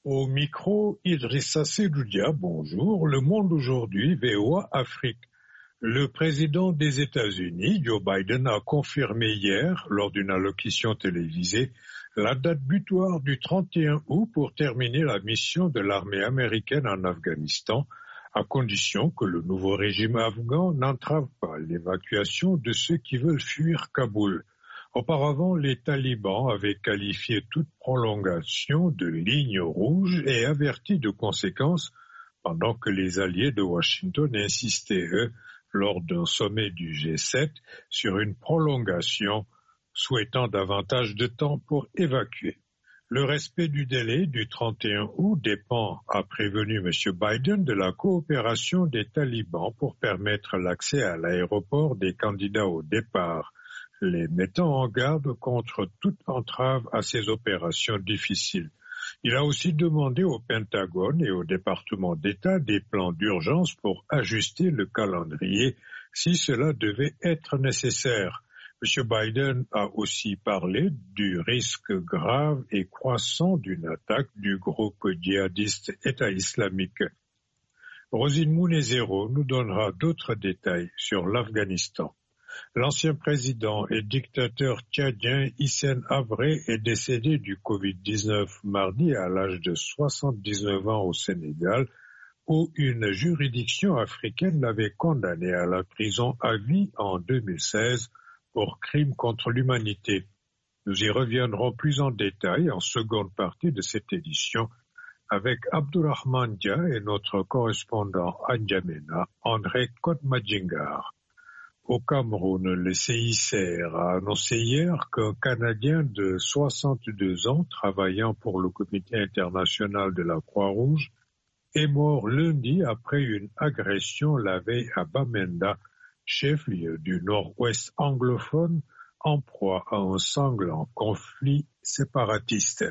Au micro, Idrissa Seloudia, bonjour. Le Monde aujourd'hui, VOA Afrique. Le président des États-Unis, Joe Biden, a confirmé hier, lors d'une allocution télévisée, la date butoir du 31 août pour terminer la mission de l'armée américaine en Afghanistan, à condition que le nouveau régime afghan n'entrave pas l'évacuation de ceux qui veulent fuir Kaboul. Auparavant, les talibans avaient qualifié toute prolongation de ligne rouge et averti de conséquences pendant que les alliés de Washington insistaient, eux, lors d'un sommet du G7, sur une prolongation, souhaitant davantage de temps pour évacuer. Le respect du délai du 31 août dépend, a prévenu M. Biden, de la coopération des talibans pour permettre l'accès à l'aéroport des candidats au départ, les mettant en garde contre toute entrave à ces opérations difficiles. Il a aussi demandé au Pentagone et au département d'État des plans d'urgence pour ajuster le calendrier si cela devait être nécessaire. M. Biden a aussi parlé du risque grave et croissant d'une attaque du groupe djihadiste État islamique. Rosine Mounezero nous donnera d'autres détails sur l'Afghanistan. L'ancien président et dictateur tchadien Hissène Habré est décédé du Covid-19 mardi à l'âge de 79 ans au Sénégal, où une juridiction africaine l'avait condamné à la prison à vie en 2016 pour crime contre l'humanité. Nous y reviendrons plus en détail en seconde partie de cette édition avec Abdourahmane Dia et notre correspondant à N'Djamena, André Kodmadjingar. Au Cameroun, le CICR a annoncé hier qu'un Canadien de 62 ans travaillant pour le Comité international de la Croix-Rouge est mort lundi après une agression la veille à Bamenda, chef-lieu du nord-ouest anglophone, en proie à un sanglant conflit séparatiste.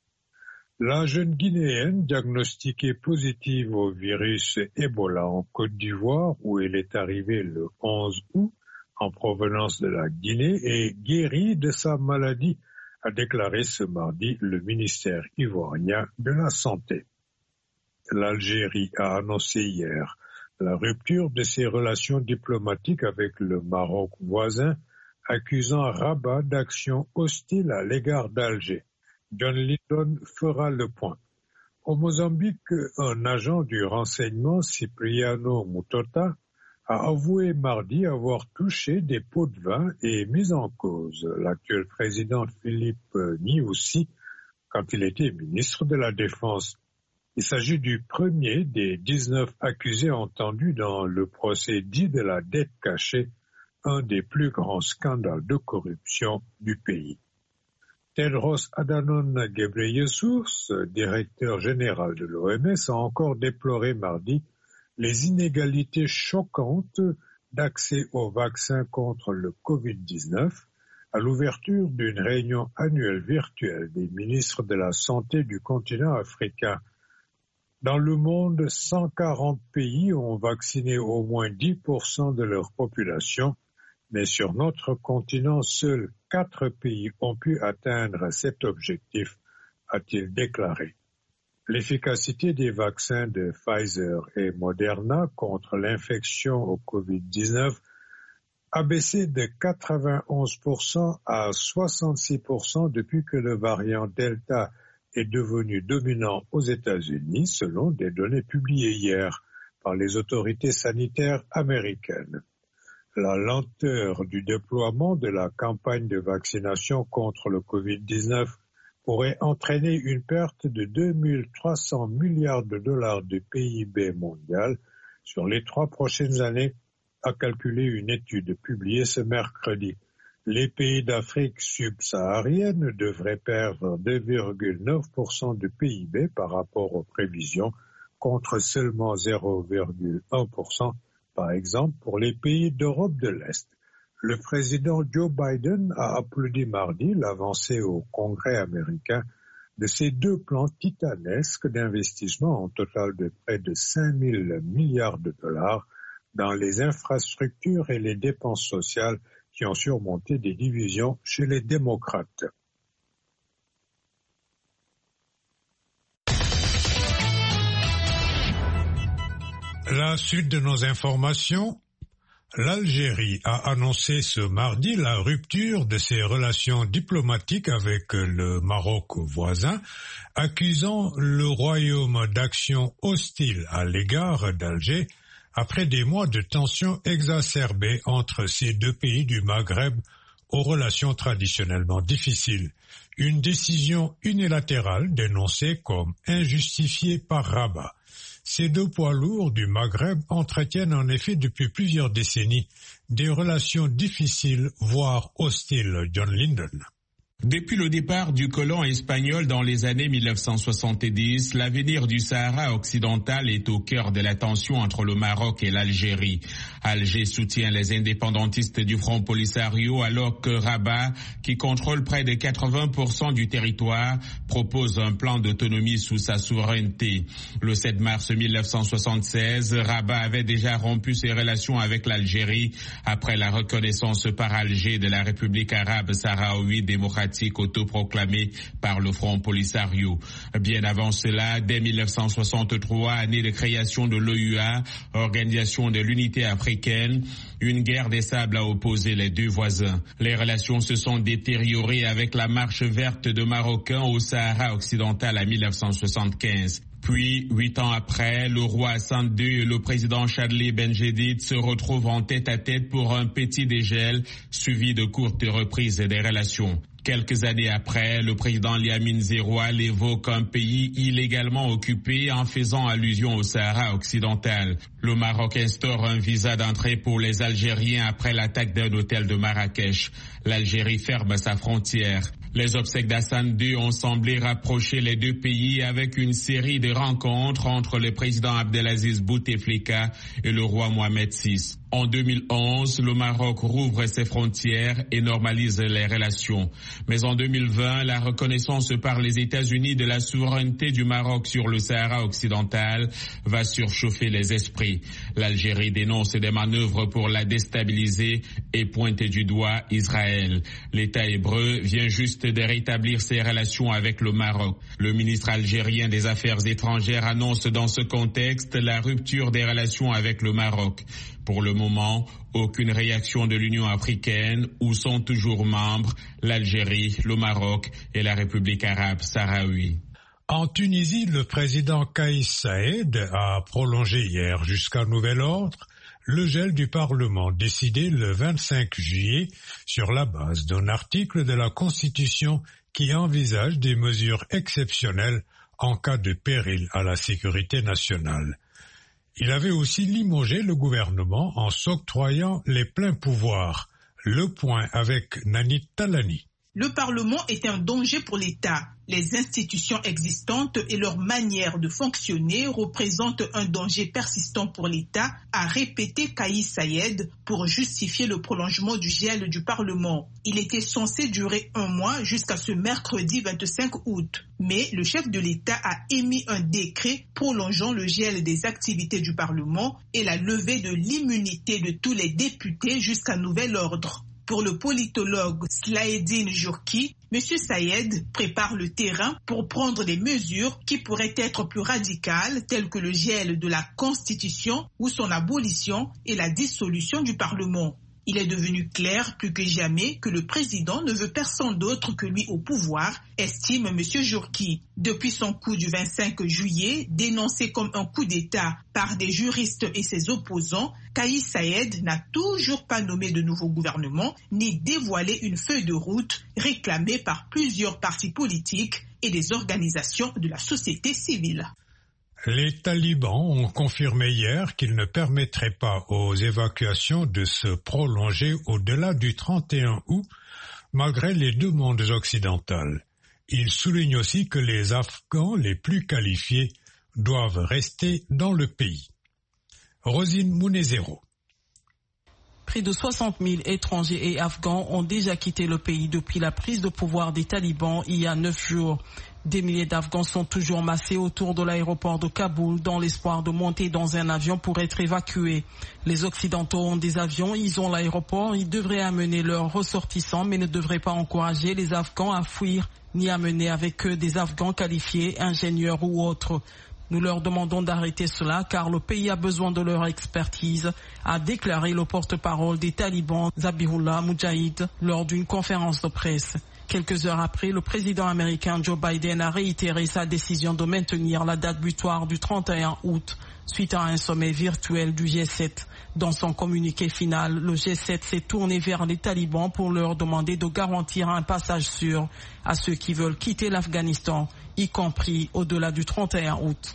La jeune Guinéenne, diagnostiquée positive au virus Ebola en Côte d'Ivoire, où elle est arrivée le 11 août, en provenance de la Guinée, est guérie de sa maladie, a déclaré ce mardi le ministère ivoirien de la Santé. L'Algérie a annoncé hier la rupture de ses relations diplomatiques avec le Maroc voisin, accusant Rabat d'actions hostiles à l'égard d'Alger. John Lyndon fera le point. Au Mozambique, un agent du renseignement, Cipriano Mutota, a avoué mardi avoir touché des pots de vin et mis en cause l'actuel président Philippe Nyusi quand il était ministre de la Défense. Il s'agit du premier des 19 accusés entendus dans le procès dit de la dette cachée, un des plus grands scandales de corruption du pays. Tedros Adhanom Ghebreyesus, directeur général de l'OMS, a encore déploré mardi les inégalités choquantes d'accès aux vaccins contre le Covid-19 à l'ouverture d'une réunion annuelle virtuelle des ministres de la Santé du continent africain. Dans le monde, 140 pays ont vacciné au moins 10% de leur population, mais sur notre continent, seuls 4 pays ont pu atteindre cet objectif, a-t-il déclaré. L'efficacité des vaccins de Pfizer et Moderna contre l'infection au Covid-19 a baissé de 91% à 66% depuis que le variant Delta est devenu dominant aux États-Unis, selon des données publiées hier par les autorités sanitaires américaines. La lenteur du déploiement de la campagne de vaccination contre le Covid-19 pourrait entraîner une perte de 2300 milliards de dollars de PIB mondial sur les 3 prochaines années, a calculé une étude publiée ce mercredi. Les pays d'Afrique subsaharienne devraient perdre 2,9% de PIB par rapport aux prévisions, contre seulement 0,1%, par exemple, pour les pays d'Europe de l'Est. Le président Joe Biden a applaudi mardi l'avancée au Congrès américain de ces 2 plans titanesques d'investissement en total de près de 5 000 milliards de dollars dans les infrastructures et les dépenses sociales qui ont surmonté des divisions chez les démocrates. La suite de nos informations. L'Algérie a annoncé ce mardi la rupture de ses relations diplomatiques avec le Maroc voisin, accusant le royaume d'actions hostiles à l'égard d'Alger après des mois de tensions exacerbées entre ces deux pays du Maghreb aux relations traditionnellement difficiles. Une décision unilatérale dénoncée comme injustifiée par Rabat. Ces deux poids lourds du Maghreb entretiennent en effet depuis plusieurs décennies des relations difficiles, voire hostiles. John Linden. Depuis le départ du colon espagnol dans les années 1970, l'avenir du Sahara occidental est au cœur de la tension entre le Maroc et l'Algérie. Alger soutient les indépendantistes du Front Polisario alors que Rabat, qui contrôle près de 80% du territoire, propose un plan d'autonomie sous sa souveraineté. Le 7 mars 1976, Rabat avait déjà rompu ses relations avec l'Algérie après la reconnaissance par Alger de la République arabe sahraoui démocratique autoproclamée par le Front Polisario. Bien avant cela, dès 1963, année de création de l'OUA, Organisation de l'Unité africaine, une guerre des sables a opposé les deux voisins. Les relations se sont détériorées avec la marche verte de Marocains au Sahara occidental en 1975. Puis, 8 ans après, le roi Hassan II et le président Chadli Benjedid se retrouvent en tête-à-tête pour un petit dégel suivi de courtes reprises des relations. Quelques années après, le président Liamine Zeroual évoque un pays illégalement occupé en faisant allusion au Sahara occidental. Le Maroc instaure un visa d'entrée pour les Algériens après l'attaque d'un hôtel de Marrakech. L'Algérie ferme sa frontière. Les obsèques d'Hassan II ont semblé rapprocher les deux pays avec une série de rencontres entre le président Abdelaziz Bouteflika et le roi Mohamed VI. En 2011, le Maroc rouvre ses frontières et normalise les relations. Mais en 2020, la reconnaissance par les États-Unis de la souveraineté du Maroc sur le Sahara occidental va surchauffer les esprits. L'Algérie dénonce des manœuvres pour la déstabiliser et pointe du doigt Israël. L'État hébreu vient juste de rétablir ses relations avec le Maroc. Le ministre algérien des Affaires étrangères annonce dans ce contexte la rupture des relations avec le Maroc. Pour le moment, aucune réaction de l'Union africaine où sont toujours membres l'Algérie, le Maroc et la République arabe sahraoui. En Tunisie, le président Kais Saïed a prolongé hier jusqu'à nouvel ordre le gel du Parlement décidé le 25 juillet sur la base d'un article de la Constitution qui envisage des mesures exceptionnelles en cas de péril à la sécurité nationale. Il avait aussi limogé le gouvernement en s'octroyant les pleins pouvoirs. Le point avec Nanit Talani. Le Parlement est un danger pour l'État. Les institutions existantes et leur manière de fonctionner représentent un danger persistant pour l'État, a répété Kais Saïed pour justifier le prolongement du gel du Parlement. Il était censé durer 1 mois jusqu'à ce mercredi 25 août. Mais le chef de l'État a émis un décret prolongeant le gel des activités du Parlement et la levée de l'immunité de tous les députés jusqu'à nouvel ordre. Pour le politologue Slaheddine Jourki, M. Saïed prépare le terrain pour prendre des mesures qui pourraient être plus radicales, telles que le gel de la Constitution ou son abolition et la dissolution du Parlement. Il est devenu clair plus que jamais que le président ne veut personne d'autre que lui au pouvoir, estime M. Jourki. Depuis son coup du 25 juillet, dénoncé comme un coup d'État par des juristes et ses opposants, Kais Saïed n'a toujours pas nommé de nouveau gouvernement ni dévoilé une feuille de route réclamée par plusieurs partis politiques et des organisations de la société civile. Les talibans ont confirmé hier qu'ils ne permettraient pas aux évacuations de se prolonger au-delà du 31 août, malgré les demandes occidentales. Ils soulignent aussi que les Afghans les plus qualifiés doivent rester dans le pays. Rosine Mounezero. Près de 60 000 étrangers et Afghans ont déjà quitté le pays depuis la prise de pouvoir des talibans il y a 9 jours. Des milliers d'Afghans sont toujours massés autour de l'aéroport de Kaboul dans l'espoir de monter dans un avion pour être évacués. Les Occidentaux ont des avions, ils ont l'aéroport, ils devraient amener leurs ressortissants mais ne devraient pas encourager les Afghans à fuir ni amener avec eux des Afghans qualifiés, ingénieurs ou autres. Nous leur demandons d'arrêter cela car le pays a besoin de leur expertise, a déclaré le porte-parole des talibans Zabihullah Mujahid lors d'une conférence de presse. Quelques heures après, le président américain Joe Biden a réitéré sa décision de maintenir la date butoir du 31 août suite à un sommet virtuel du G7. Dans son communiqué final, le G7 s'est tourné vers les talibans pour leur demander de garantir un passage sûr à ceux qui veulent quitter l'Afghanistan, y compris au-delà du 31 août.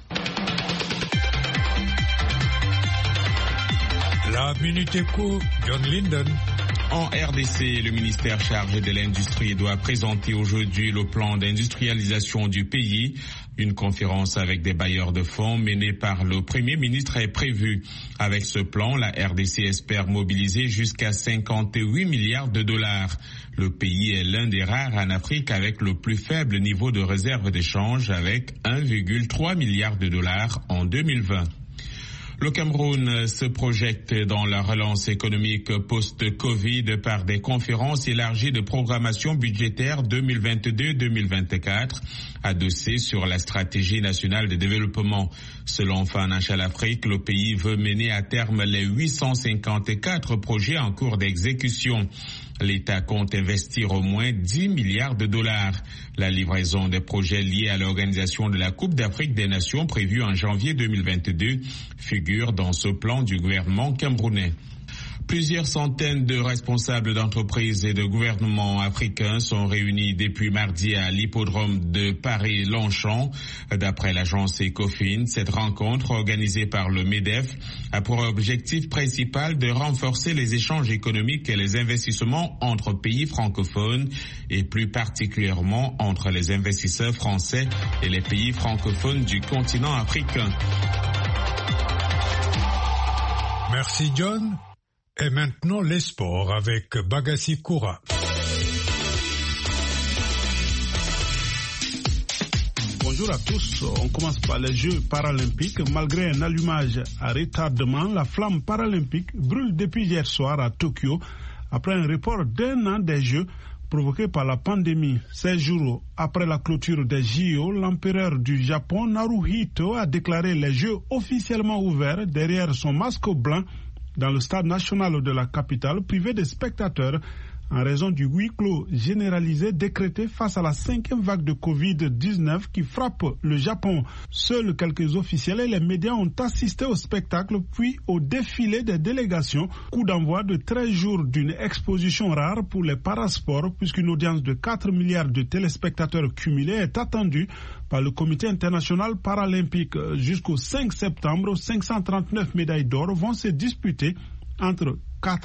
La Minute Éco, John Linden. En RDC, le ministère chargé de l'industrie doit présenter aujourd'hui le plan d'industrialisation du pays. Une conférence avec des bailleurs de fonds menée par le Premier ministre est prévue. Avec ce plan, la RDC espère mobiliser jusqu'à 58 milliards de dollars. Le pays est l'un des rares en Afrique avec le plus faible niveau de réserve d'échange avec 1,3 milliard de dollars en 2020. Le Cameroun se projette dans la relance économique post-Covid par des conférences élargies de programmation budgétaire 2022-2024 adossées sur la stratégie nationale de développement. Selon Financial Afrique, le pays veut mener à terme les 854 projets en cours d'exécution. L'État compte investir au moins 10 milliards de dollars. La livraison des projets liés à l'organisation de la Coupe d'Afrique des Nations prévue en janvier 2022 figure dans ce plan du gouvernement camerounais. Plusieurs centaines de responsables d'entreprises et de gouvernements africains sont réunis depuis mardi à l'hippodrome de Paris-Longchamp. D'après l'agence Ecofin, cette rencontre organisée par le MEDEF a pour objectif principal de renforcer les échanges économiques et les investissements entre pays francophones et plus particulièrement entre les investisseurs français et les pays francophones du continent africain. Merci John. Et maintenant les sports avec Bagassi Koura. Bonjour à tous, on commence par les Jeux paralympiques. Malgré un allumage à retardement, la flamme paralympique brûle depuis hier soir à Tokyo après un report d'1 an des Jeux provoqué par la pandémie. 16 jours après la clôture des JO, l'empereur du Japon Naruhito a déclaré les Jeux officiellement ouverts derrière son masque blanc dans le stade national de la capitale, privé des spectateurs en raison du huis clos généralisé décrété face à la 5e vague de Covid-19 qui frappe le Japon. Seuls quelques officiels et les médias ont assisté au spectacle puis au défilé des délégations. Coup d'envoi de 13 jours d'une exposition rare pour les parasports puisqu'une audience de 4 milliards de téléspectateurs cumulés est attendue par le Comité international paralympique. Jusqu'au 5 septembre, 539 médailles d'or vont se disputer entre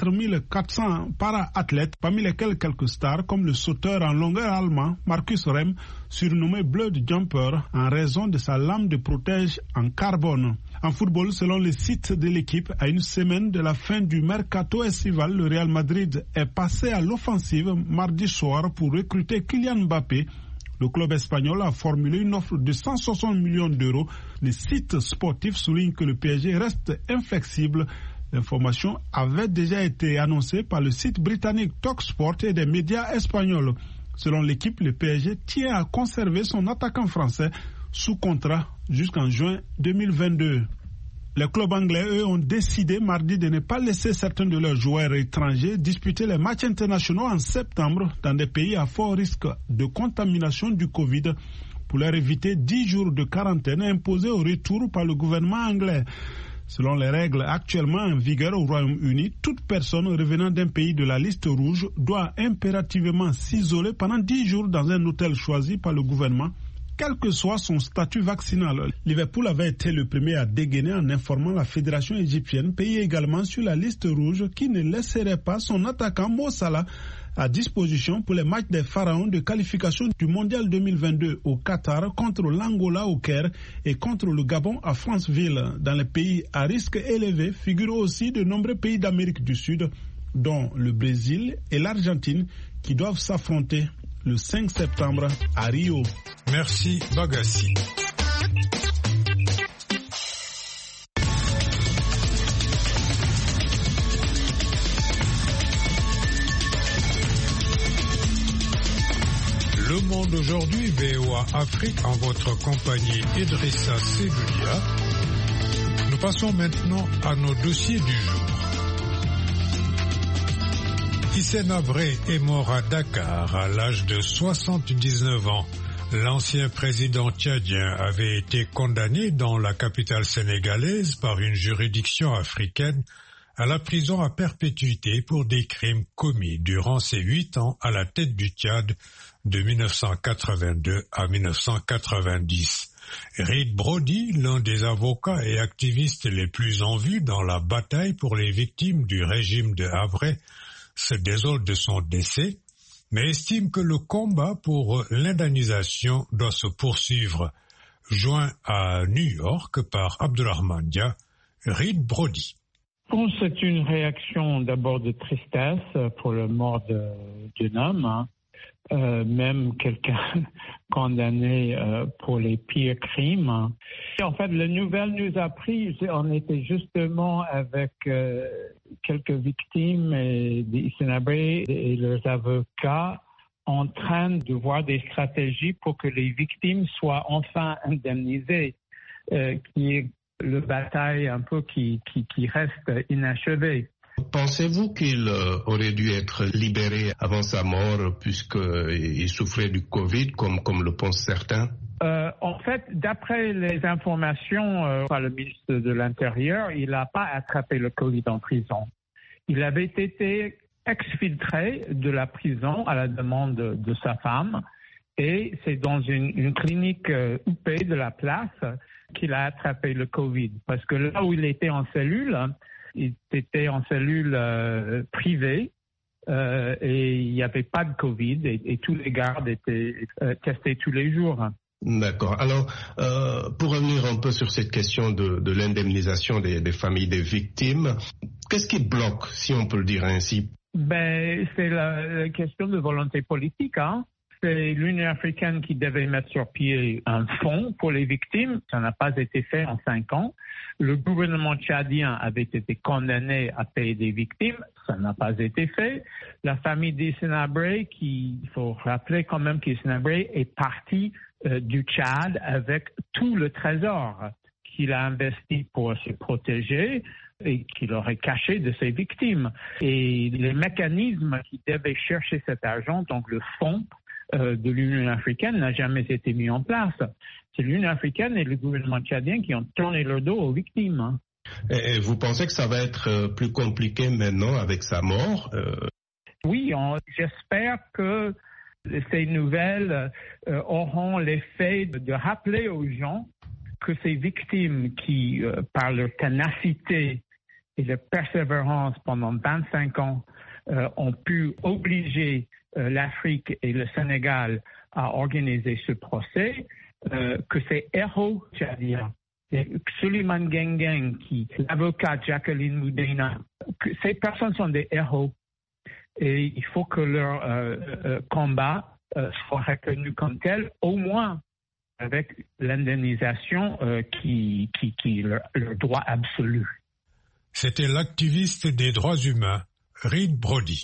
4400 para-athlètes, parmi lesquels quelques stars comme le sauteur en longueur allemand Marcus Rem, surnommé Blood Jumper en raison de sa lame de protège en carbone. En football, selon les sites de l'équipe, à une semaine de la fin du mercato estival, le Real Madrid est passé à l'offensive mardi soir pour recruter Kylian Mbappé. Le club espagnol a formulé une offre de 160 millions d'euros. Les sites sportifs soulignent que le PSG reste inflexible. L'information avait déjà été annoncée par le site britannique Talksport et des médias espagnols. Selon l'équipe, le PSG tient à conserver son attaquant français sous contrat jusqu'en juin 2022. Les clubs anglais, eux, ont décidé mardi de ne pas laisser certains de leurs joueurs étrangers disputer les matchs internationaux en septembre dans des pays à fort risque de contamination du Covid pour leur éviter 10 jours de quarantaine imposés au retour par le gouvernement anglais. Selon les règles actuellement en vigueur au Royaume-Uni, toute personne revenant d'un pays de la liste rouge doit impérativement s'isoler pendant 10 jours dans un hôtel choisi par le gouvernement, quel que soit son statut vaccinal. Liverpool avait été le premier à dégainer en informant la fédération égyptienne, pays également sur la liste rouge, qui ne laisserait pas son attaquant Mo Salah à disposition pour les matchs des Pharaons de qualification du Mondial 2022 au Qatar contre l'Angola au Caire et contre le Gabon à Franceville. Dans les pays à risque élevé figurent aussi de nombreux pays d'Amérique du Sud, dont le Brésil et l'Argentine, qui doivent s'affronter le 5 septembre à Rio. Merci Bagassi. Le Monde aujourd'hui, VOA Afrique, en votre compagnie Idrissa Seloudia. Nous passons maintenant à nos dossiers du jour. Hissène Habré est mort à Dakar à l'âge de 79 ans. L'ancien président tchadien avait été condamné dans la capitale sénégalaise par une juridiction africaine à la prison à perpétuité pour des crimes commis durant ses 8 ans à la tête du Tchad de 1982 à 1990. Reid Brody, l'un des avocats et activistes les plus en vue dans la bataille pour les victimes du régime de Habré, se désole de son décès, mais estime que le combat pour l'indemnisation doit se poursuivre. Joint à New York par Abdulrahman Dia, Reid Brody. C'est une réaction d'abord de tristesse pour la mort d'un homme, même quelqu'un condamné pour les pires crimes. En fait, la nouvelle nous a pris, on était justement avec quelques victimes d'Hissène Habré et leurs avocats en train de voir des stratégies pour que les victimes soient enfin indemnisées, qui est la bataille un peu qui reste inachevée. Pensez-vous qu'il aurait dû être libéré avant sa mort puisqu'il souffrait du Covid, comme le pensent certains? En fait, d'après les informations par le ministre de l'Intérieur, il n'a pas attrapé le Covid en prison. Il avait été exfiltré de la prison à la demande de sa femme et c'est dans une clinique huppée de la place qu'il a attrapé le Covid. Parce que là où il était en cellule, il était en cellule privée et il n'y avait pas de Covid et tous les gardes étaient testés tous les jours. D'accord. Alors, pour revenir un peu sur cette question de l'indemnisation des familles des victimes, qu'est-ce qui bloque, si on peut le dire ainsi? C'est la question de volonté politique, hein. C'est l'Union africaine qui devait mettre sur pied un fonds pour les victimes. Ça n'a pas été fait en 5 ans. Le gouvernement tchadien avait été condamné à payer des victimes. Ça n'a pas été fait. La famille d'Hissène Habré, il faut rappeler quand même qu'Hissène Habré est parti du Tchad avec tout le trésor qu'il a investi pour se protéger et qu'il aurait caché de ses victimes. Et les mécanismes qui devaient chercher cet argent, donc le fonds de l'Union africaine, n'a jamais été mis en place. C'est l'Union africaine et le gouvernement tchadien qui ont tourné leur dos aux victimes. Et vous pensez que ça va être plus compliqué maintenant avec sa mort? Oui, j'espère que ces nouvelles auront l'effet de rappeler aux gens que ces victimes qui, par leur ténacité et leur persévérance pendant 25 ans, ont pu obliger l'Afrique et le Sénégal à organiser ce procès, que ces héros tchadiens, Suleiman Gengeng, l'avocat Jacqueline Moudena, ces personnes sont des héros et il faut que leur combat soit reconnu comme tel, au moins avec l'indemnisation qui est leur droit absolu. C'était l'activiste des droits humains, Reid Brody.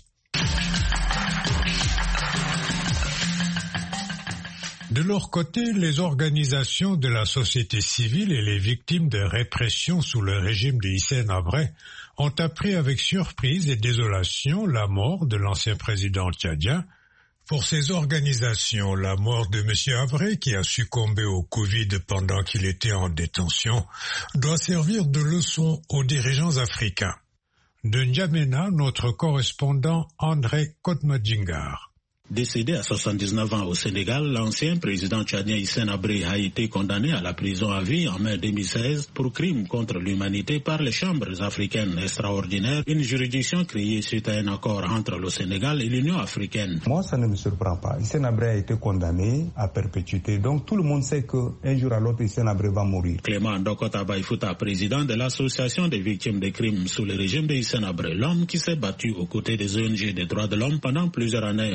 De leur côté, les organisations de la société civile et les victimes de répression sous le régime de Hissène Habré ont appris avec surprise et désolation la mort de l'ancien président tchadien. Pour ces organisations, la mort de M. Habré, qui a succombé au Covid pendant qu'il était en détention, doit servir de leçon aux dirigeants africains. De N'Djamena, notre correspondant André Kotmadjingar. Décédé à 79 ans au Sénégal, l'ancien président tchadien Hissène Habré a été condamné à la prison à vie en mai 2016 pour crimes contre l'humanité par les chambres africaines extraordinaires, une juridiction créée suite à un accord entre le Sénégal et l'Union africaine. Moi, ça ne me surprend pas. Hissène Habré a été condamné à perpétuité, donc tout le monde sait qu'un jour à l'autre, Hissène Habré va mourir. Clément Dokota Baïfouta, président de l'Association des victimes des crimes sous le régime de Hissène Habré, l'homme qui s'est battu aux côtés des ONG des droits de l'homme pendant plusieurs années pour obtenir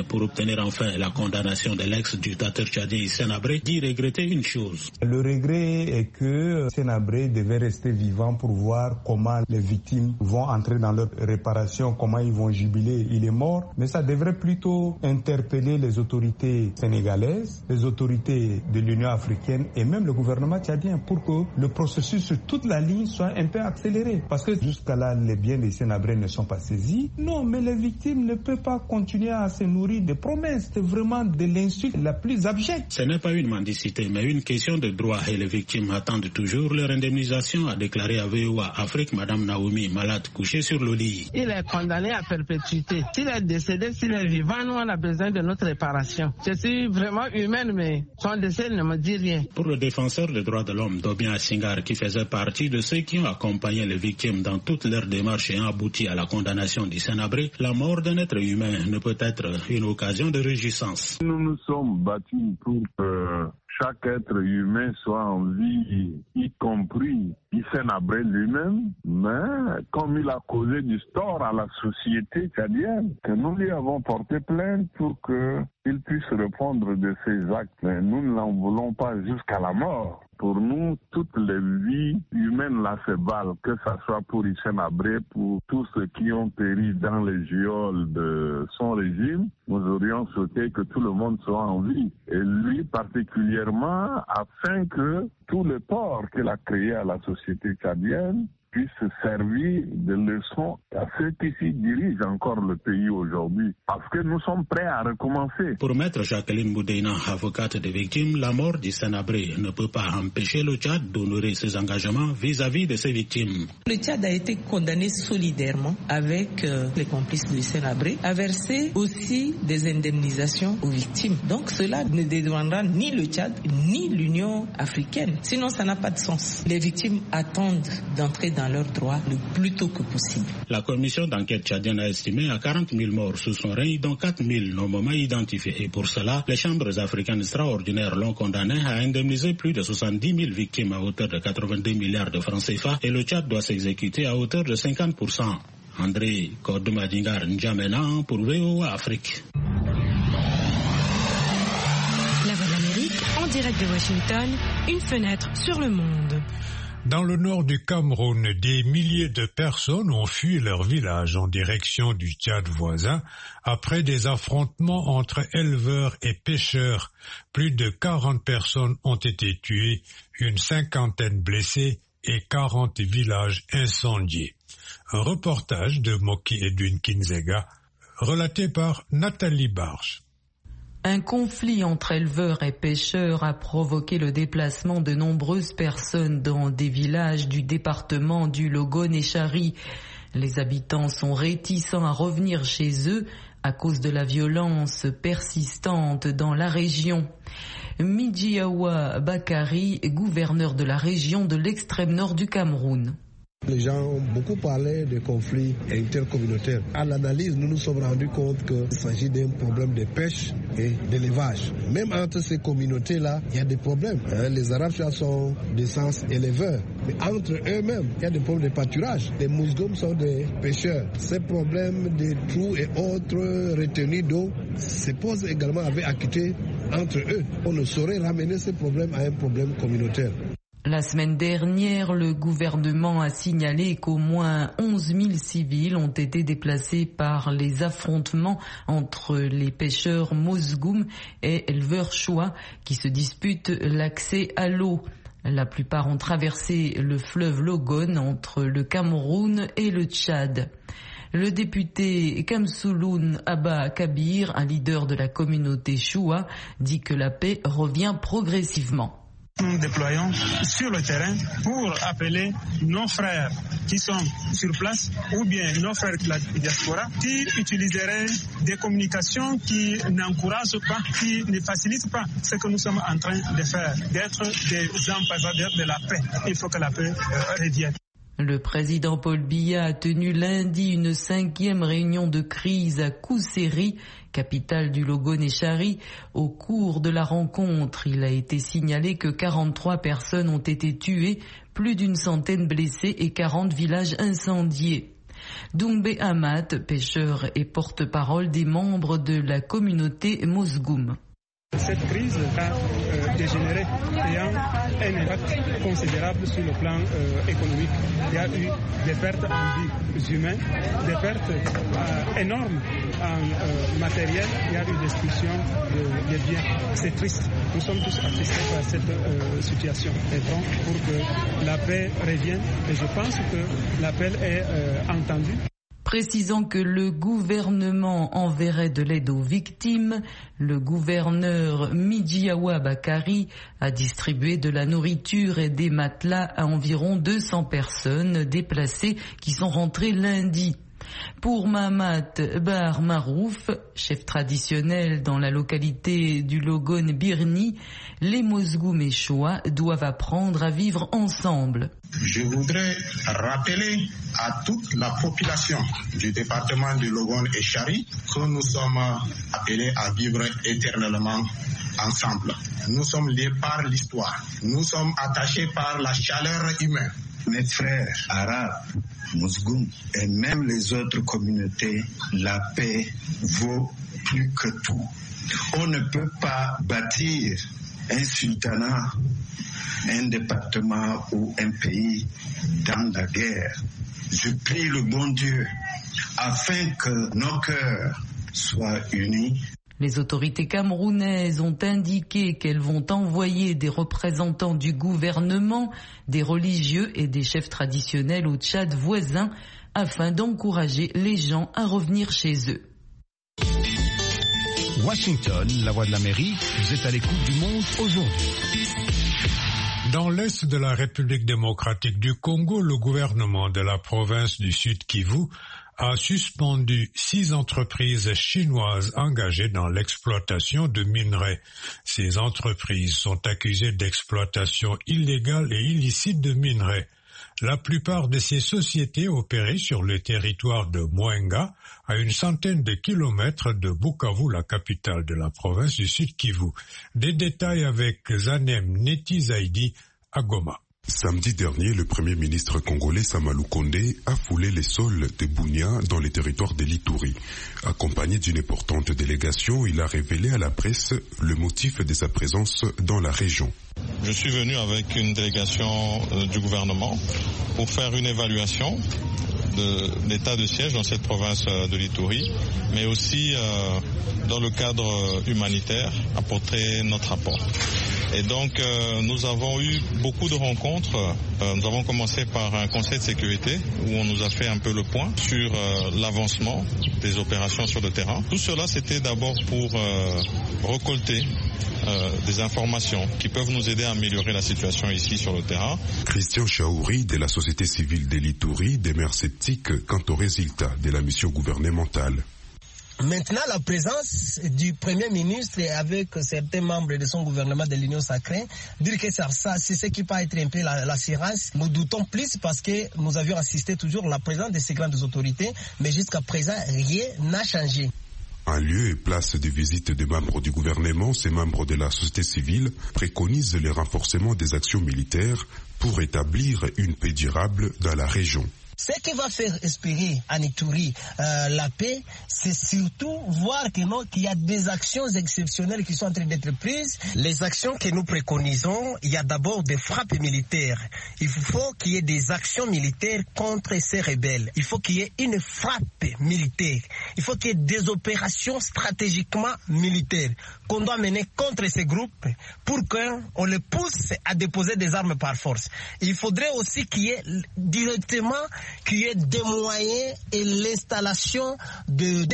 obtenir enfin la condamnation de l'ex-dictateur tchadien Hissène Habré, dit regretter une chose. Le regret est que Hissène Habré devait rester vivant pour voir comment les victimes vont entrer dans leur réparation, comment ils vont jubiler. Il est mort, mais ça devrait plutôt interpeller les autorités sénégalaises, les autorités de l'Union africaine et même le gouvernement tchadien pour que le processus sur toute la ligne soit un peu accéléré. Parce que jusqu'à là, les biens de Hissène Habré ne sont pas saisis. Non, mais les victimes ne peuvent pas continuer à se nourrir de promesses. C'est vraiment de l'insulte la plus abjecte. Ce n'est pas une mendicité, mais une question de droit et les victimes attendent toujours leur indemnisation, a déclaré à VOA Afrique Madame Naomi, malade couchée sur le lit. Il est condamné à perpétuité. S'il est décédé, s'il est vivant, nous on a besoin de notre réparation. Je suis vraiment humaine, mais son décès ne me dit rien. Pour le défenseur des droits de l'homme, Dobien Assingar, qui faisait partie de ceux qui ont accompagné les victimes dans toutes leurs démarches et ont abouti à la condamnation d'Hissène Habré, la mort d'un être humain ne peut être une occasion de réjouissance. Nous nous sommes battus pour que chaque être humain soit en vie, y compris Hissène Habré lui-même, mais comme il a causé du tort à la société tchadienne, que nous lui avons porté plainte pour qu'il puisse répondre de ses actes. Mais nous ne l'en voulons pas jusqu'à la mort. Pour nous, toutes les vies humaines là se valent, que ce soit pour Hissène Habré, pour tous ceux qui ont péri dans les geôles de son régime. Nous aurions souhaité que tout le monde soit en vie. Et lui particulièrement, afin que tous les torts qu'il a créés à la société tchadienne puisse servir de leçon à ceux qui s'y dirigent encore le pays aujourd'hui. Parce que nous sommes prêts à recommencer. Pour maître Jacqueline Boudéina, avocate des victimes, la mort d'Hissène Habré ne peut pas empêcher le Tchad d'honorer ses engagements vis-à-vis de ses victimes. Le Tchad a été condamné solidairement avec les complices de Hissène Habré à verser aussi des indemnisations aux victimes. Donc cela ne dédouanera ni le Tchad ni l'Union africaine. Sinon ça n'a pas de sens. Les victimes attendent d'entrer dans leurs droits le plus tôt que possible. La commission d'enquête tchadienne a estimé à 40 000 morts sous son règne, dont 4 000 nommément identifiés. Et pour cela, les chambres africaines extraordinaires l'ont condamné à indemniser plus de 70 000 victimes à hauteur de 82 milliards de francs CFA et le Tchad doit s'exécuter à hauteur de 50%. André Kordomadingar N'Djamena pour VOA Afrique. La Voix de l'Amérique, en direct de Washington, une fenêtre sur le monde. Dans le nord du Cameroun, des milliers de personnes ont fui leur village en direction du Tchad voisin après des affrontements entre éleveurs et pêcheurs. Plus de 40 personnes ont été tuées, une cinquantaine blessées et 40 villages incendiés. Un reportage de Moki Edwin Kinzega, relaté par Nathalie Barge. Un conflit entre éleveurs et pêcheurs a provoqué le déplacement de nombreuses personnes dans des villages du département du Logone-Chari. Les habitants sont réticents à revenir chez eux à cause de la violence persistante dans la région. Midjiawa Bakari, gouverneur de la région de l'extrême nord du Cameroun. Les gens ont beaucoup parlé de conflits intercommunautaires. À l'analyse, nous nous sommes rendus compte qu'il s'agit d'un problème de pêche et d'élevage. Même entre ces communautés-là, il y a des problèmes. Les Arabes sont d'essence éleveurs. Mais entre eux-mêmes, il y a des problèmes de pâturage. Les Mousgoum sont des pêcheurs. Ces problèmes de trous et autres retenues d'eau se posent également avec acuité entre eux. On ne saurait ramener ces problèmes à un problème communautaire. La semaine dernière, le gouvernement a signalé qu'au moins 11 000 civils ont été déplacés par les affrontements entre les pêcheurs Mousgoum et éleveurs Choua qui se disputent l'accès à l'eau. La plupart ont traversé le fleuve Logone entre le Cameroun et le Tchad. Le député Kamsouloun Abba Kabir, un leader de la communauté Choua, dit que la paix revient progressivement. Nous déployons sur le terrain pour appeler nos frères qui sont sur place ou bien nos frères de la diaspora qui utiliseraient des communications qui n'encouragent pas, qui ne facilitent pas ce que nous sommes en train de faire, d'être des ambassadeurs de la paix. Il faut que la paix revienne. Le président Paul Biya a tenu lundi une 5e réunion de crise à Kousséri, capitale du Logone-Chari. Au cours de la rencontre, il a été signalé que 43 personnes ont été tuées, plus d'une centaine blessées et 40 villages incendiés. Doumbé Hamad, pêcheur et porte-parole des membres de la communauté Mozgoum. Cette crise a dégénéré ayant un impact considérable sur le plan économique. Il y a eu des pertes en vies humaines, des pertes énormes en matériel, il y a eu destruction des biens. C'est triste. Nous sommes tous attristés par cette situation. Et donc, pour que la paix revienne, et je pense que l'appel est entendu. Précisant que le gouvernement enverrait de l'aide aux victimes, le gouverneur Midjiawa Bakari a distribué de la nourriture et des matelas à environ 200 personnes déplacées qui sont rentrées lundi. Pour Mahamat Bar Marouf, chef traditionnel dans la localité du Logon Birni, les Mozgoum et Shoa doivent apprendre à vivre ensemble. Je voudrais rappeler à toute la population du département de Logon et Chari que nous sommes appelés à vivre éternellement ensemble. Nous sommes liés par l'histoire. Nous sommes attachés par la chaleur humaine. Mes frères arabes, Mozgoum et même les autres communautés, la paix vaut plus que tout. On ne peut pas bâtir un sultanat, un département ou un pays dans la guerre. Je prie le bon Dieu afin que nos cœurs soient unis. Les autorités camerounaises ont indiqué qu'elles vont envoyer des représentants du gouvernement, des religieux et des chefs traditionnels au Tchad voisin afin d'encourager les gens à revenir chez eux. Washington, la voix de l'Amérique, vous êtes à l'écoute du monde aujourd'hui. Dans l'est de la République démocratique du Congo, le gouvernement de la province du Sud Kivu a suspendu 6 entreprises chinoises engagées dans l'exploitation de minerais. Ces entreprises sont accusées d'exploitation illégale et illicite de minerais. La plupart de ces sociétés opéraient sur le territoire de Mwenga, à une centaine de kilomètres de Bukavu, la capitale de la province du Sud Kivu. Des détails avec Zanem Netizaidi à Goma. Samedi dernier, le Premier ministre congolais Samalou Kondé a foulé les sols de Bunia dans les territoires de l'Ituri. Accompagné d'une importante délégation, il a révélé à la presse le motif de sa présence dans la région. Je suis venu avec une délégation du gouvernement pour faire une évaluation de l'état de siège dans cette province de l'Ituri, mais aussi dans le cadre humanitaire, apporter notre apport. Et donc nous avons eu beaucoup de rencontres. Nous avons commencé par un conseil de sécurité où on nous a fait un peu le point sur l'avancement des opérations sur le terrain. Tout cela, c'était d'abord pour récolter des informations qui peuvent nous aider à améliorer la situation ici sur le terrain. Christian Chaouri de la société civile de l'Ituri demeure sceptique quant aux résultats de la mission gouvernementale. Maintenant, la présence du Premier ministre avec certains membres de son gouvernement de l'Union sacrée, dire que ça c'est ce qui peut être un peu l'assurance. Nous doutons plus parce que nous avions assisté toujours à la présence de ces grandes autorités, mais jusqu'à présent, rien n'a changé. En lieu et place de visite des membres du gouvernement, ces membres de la société civile préconisent le renforcement des actions militaires pour établir une paix durable dans la région. Ce qui va faire espérer en Ituri la paix, c'est surtout voir qu'il y a des actions exceptionnelles qui sont en train d'être prises. Les actions que nous préconisons, il y a d'abord des frappes militaires. Il faut qu'il y ait des actions militaires contre ces rebelles. Il faut qu'il y ait une frappe militaire. Il faut qu'il y ait des opérations stratégiquement militaires qu'on doit mener contre ces groupes pour qu'on les pousse à déposer des armes par force. Il faudrait aussi qu'il y ait directement des moyens et l'installation de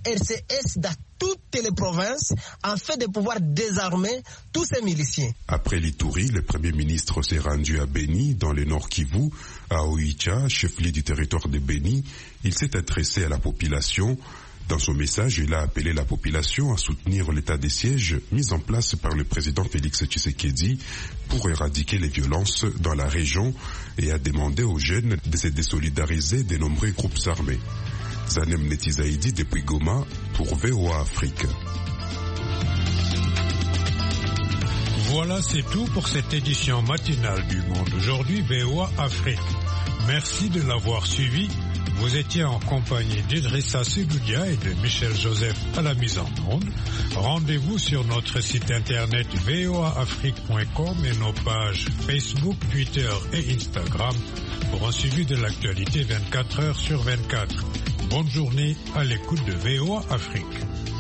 DDRCS dans toutes les provinces afin de pouvoir désarmer tous ces miliciens. Après l'Ituri, le Premier ministre s'est rendu à Beni, dans le Nord Kivu, à Oicha, chef-lieu du territoire de Beni. Il s'est adressé à la population. Dans son message, il a appelé la population à soutenir l'état des sièges mis en place par le président Félix Tshisekedi pour éradiquer les violences dans la région et a demandé aux jeunes de se désolidariser des nombreux groupes armés. Zanem Netizaidi depuis Goma pour VOA Afrique. Voilà, c'est tout pour cette édition matinale du Monde Aujourd'hui VOA Afrique. Merci de l'avoir suivi. Vous étiez en compagnie d'Idrissa Sidoudia et de Michel Joseph à la mise en onde. Rendez-vous sur notre site internet voaafrique.com et nos pages Facebook, Twitter et Instagram pour un suivi de l'actualité 24 heures sur 24. Bonne journée à l'écoute de VOA Afrique.